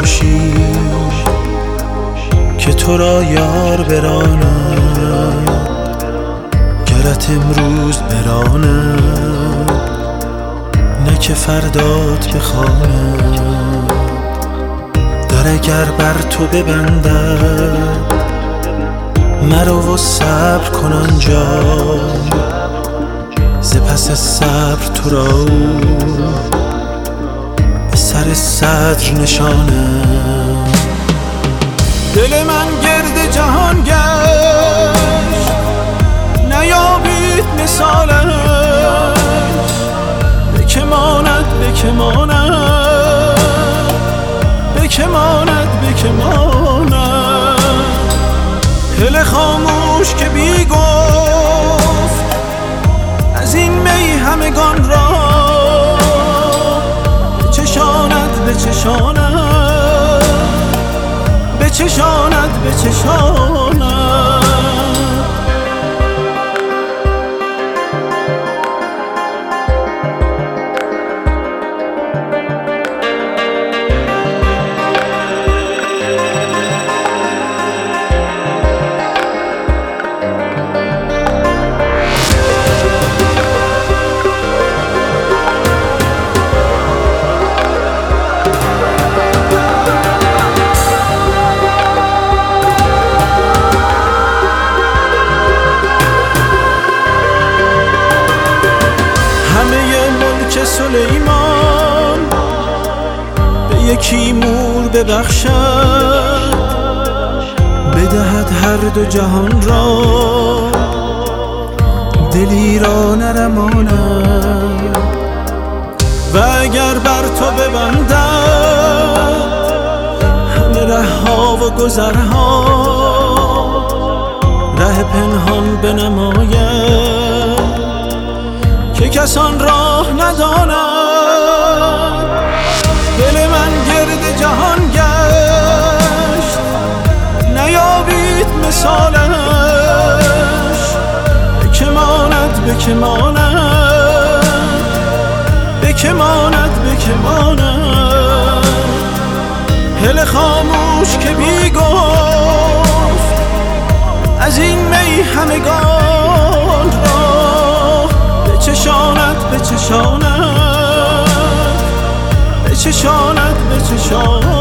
نباشی که تو را یار براند، گرت امروز براند نه که فردات بخواند. در اگر بر تو ببندد مرو و صبر کن آنجا، ز پس صبر تو را به سر صدر نشانه. دل من گرد جهان گشت نیابید مثالش، به که ماند به که ماند به که ماند به که ماند. هله خاموش که بی گفت از این می همگان را بچشاند بچشاند بچشاند بچشاند. سلیمان به یکی مور ببخشد، بدهد هر دو جهان را دلی را نرماند. و اگر بر تو ببندد همه ره ها و گذرها، ره پنهان بنماید که کسان راه ندانند. دل من گرد جهان گشت نیابید مثالش، به که ماند به که ماند به که ماند به که ماند. هله خاموش که بی گفت از این می همگان را بچشاند بچشاند بچشاند بچشاند.